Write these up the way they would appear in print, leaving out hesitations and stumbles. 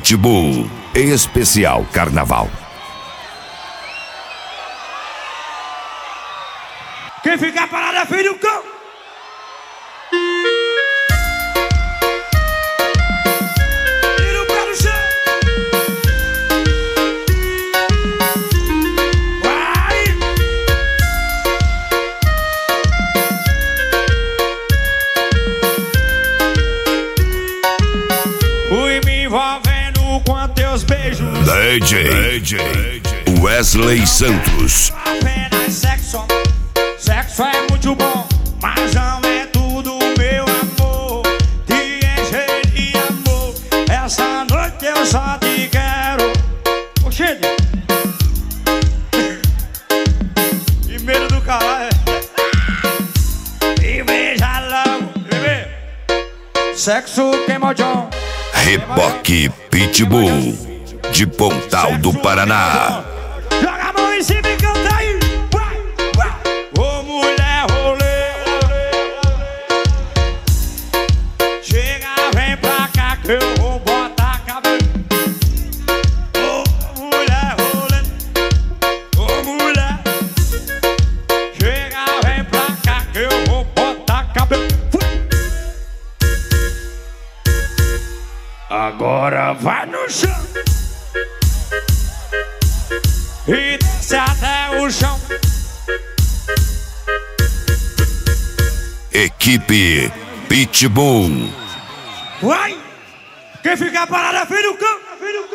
Pitbull, especial Carnaval. Quem ficar parado é filho do cão. Tira o pé no chão. Vai. Fui me envolvendo com teus beijos. DJ Wesley Santos. Apenas sexo. Sexo é muito bom, mas não é tudo, meu amor. Te encher de amor. Essa noite eu só te quero. Oxê. Que medo do caralho. E beija logo, bebê. Sexo queima o John. Reboque Pitbull, de Pontal do Paraná. Joga a mão em cima e canta aí. Ô mulher rolê, chega, vem pra cá que eu vou botar cabelo. Ô mulher rolê, ô mulher, chega, vem pra cá que eu vou botar cabelo. Agora vai no chão e desce até o chão. Equipe Pitbull. Vai! Quem ficar parado é filho do cão!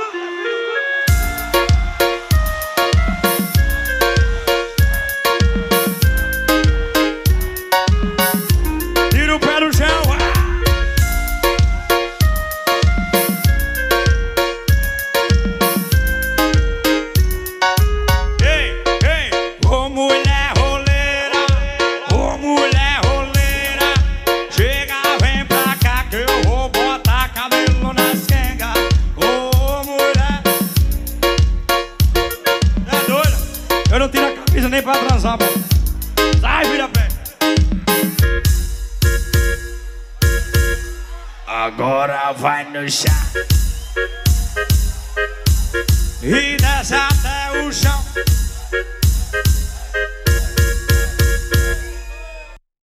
Tira o pé no chão! Ei, ei! Ô mulher roleira! Ô mulher roleira! Chega, vem pra cá que eu vou botar cabelo nas quengas. Ô mulher! É doida? Eu não tiro a camisa nem pra transar, mano. Sai, vira pé! Agora vai no chão e desce até o chão.